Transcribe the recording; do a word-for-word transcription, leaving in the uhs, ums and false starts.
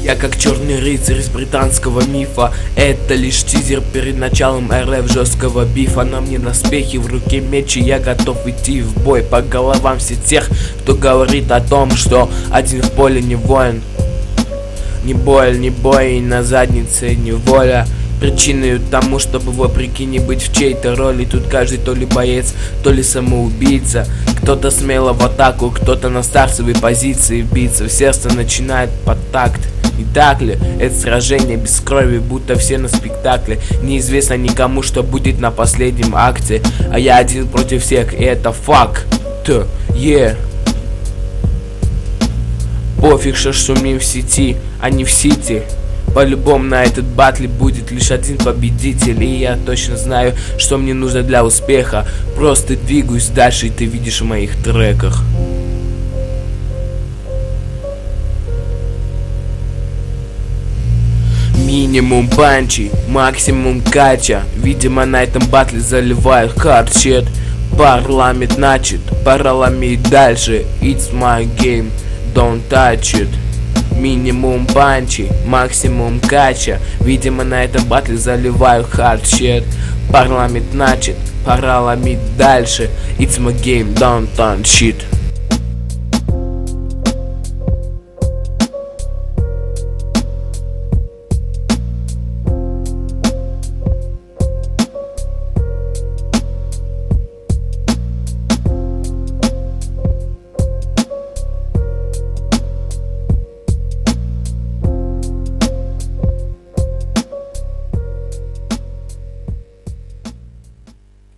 Я как черный рыцарь из британского мифа. Это лишь тизер перед началом эр эф жесткого бифа. На мне доспехи, в руке меч, и я готов идти в бой по головам всех тех, кто говорит о том, что один в поле не воин. Ни боль, ни бой, и на заднице не воля. Причиной тому, чтобы вопреки не быть в чьей-то роли. Тут каждый то ли боец, то ли самоубийца. Кто-то смело в атаку, кто-то на стартовой позиции биться. В сердце начинает под такт. Не так ли? Это сражение без крови, будто все на спектакле. Неизвестно никому, что будет на последнем акте. А я один против всех, и это факт. Yeah. Пофиг, что шумим в сети, а не в сити. По-любому на этот батле будет лишь один победитель. И я точно знаю, что мне нужно для успеха. Просто двигаюсь дальше, и ты видишь в моих треках. Минимум панчи, максимум кача. Видимо, на этом батле заливают хардчет. Парламент начат, пора ломить дальше. It's my game, don't touch it. Минимум панчи, максимум кача. Видимо, на этом батле заливаю хардчет. Парламент начат, пора ломить дальше. It's my game, don't touch it.